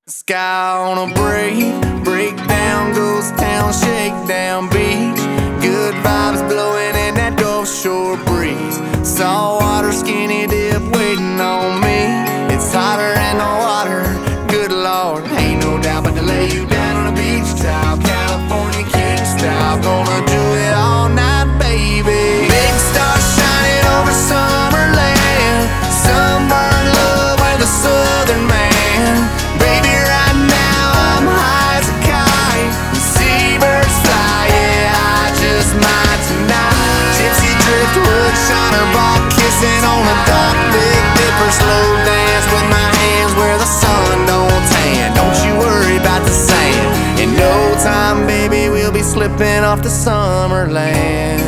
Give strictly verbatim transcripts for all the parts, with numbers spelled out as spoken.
Sky on a break, break down, ghost town, shakedown beach. Good vibes blowing in that Gulf Shore breeze. Saltwater skinny dip waiting on me. It's hotter in the water, good Lord, ain't no doubt but to lay you down on a beach towel, California king style. Gonna do it all night, baby. Big stars shining over Summerland, sunburn love with a southern man. Baby, right now I'm high as a kite, seabirds fly, yeah, I just might tonight. Gypsy driftwood, shiner ball, kissing on the dock, Big Dipper, slow dance with my hands where the sun don't tan. Don't you worry about the sand, in no time, baby, we'll be slipping off to Summerland.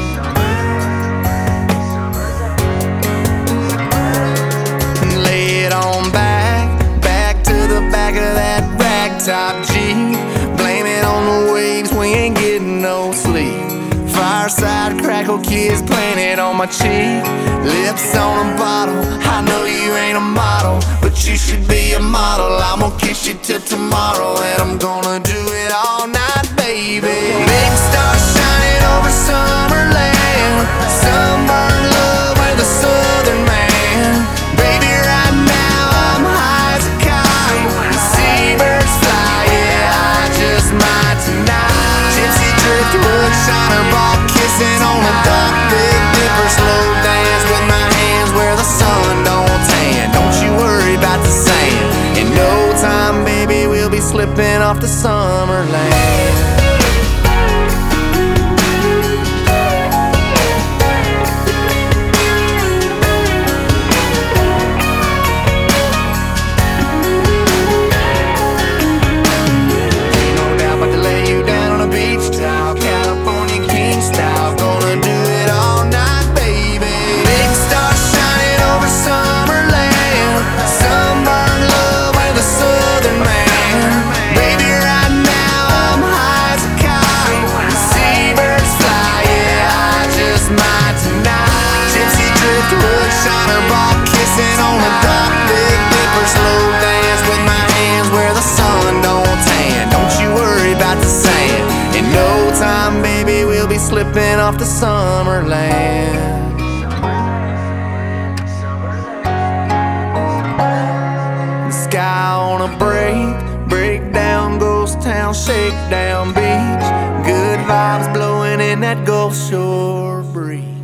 Lay it on back, back to the back of that ragtop Jeep. Blame it on the waves, we ain't getting no sleep. Fireside crackle, kids playing it on my cheek. Lips on a bottle, I know you ain't a model, but you should be a model. I'm gonna kiss you till tomorrow, and I'm gonna do it all night, baby. Big stars shining over Summerland, sunburn love with a southern man. Baby, right now I'm high as a kite, seabirds fly, yeah, I just might tonight. Gypsy driftwood, shiner ball, kissing on the dock, Big Dipper, slow dance with my hands where the sun don't tan. Don't you worry about the sand, in no time, baby, we'll be slipping off to Summerland. Baby, we'll be slipping off to Summerland. Sky on a break, break down, ghost town, shakedown beach. Good vibes blowing in that Gulf Shore breeze.